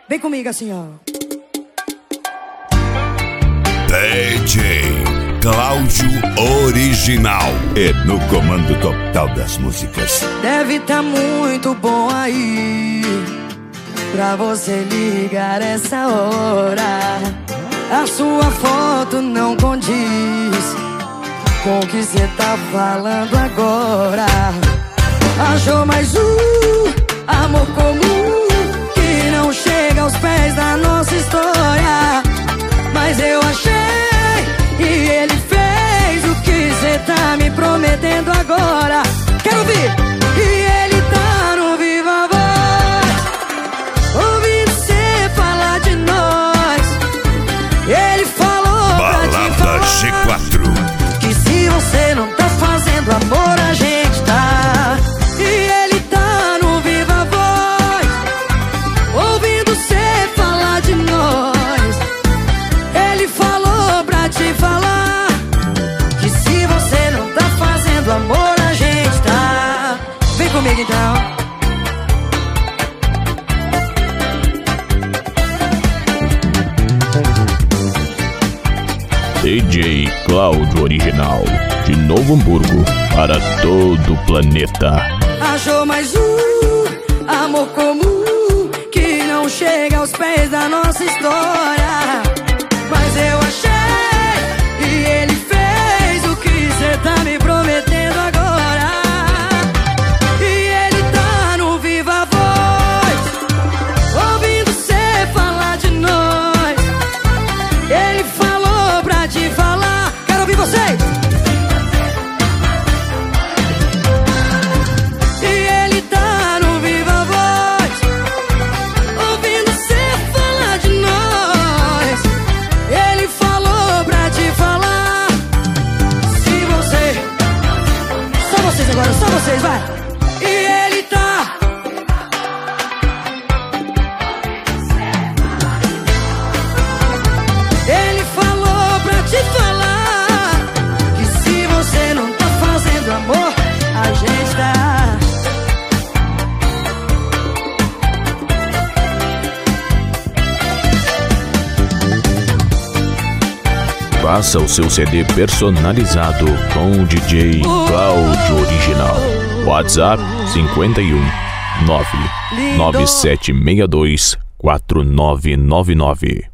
Vem comigo assim, ó. DJ Cláudio Original é no comando total das músicas. Deve tá muito bom aí pra você ligar essa hora. A sua foto não condiz com o que cê tá falando agora. Achou mais amor comum que não chega aos pés da nossa história. Mas eu achei e ele fez o que cê tá me prometendo agora. Quero ouvir! E ele tá no Viva Voz, ouvindo cê falar de nós. Ele falou pra te falar G4 que se você não tá fazendo amor, a gente tá. E ele tá no Viva Voz, ouvindo cê falar de nós. Ele falou pra te falar que se você não tá fazendo amor, a gente tá. Vem comigo então. DJ Cláudio Original, de Novo Hamburgo para todo o planeta. Achou mais amor comum que não chega aos pés da nossa história. Mas eu achei e ele fez o que cê tá me prometendo agora. E ele tá no Viva Voz, ouvindo cê falar de nós. Ele falou pra te falar. Quero ouvir vocês! Agora só vocês, vai! E ele tá. Ele falou pra te falar que se você não tá fazendo amor, a gente tá. Faça o seu CD personalizado com o DJ Cláudio Original. WhatsApp 51 99762 4999.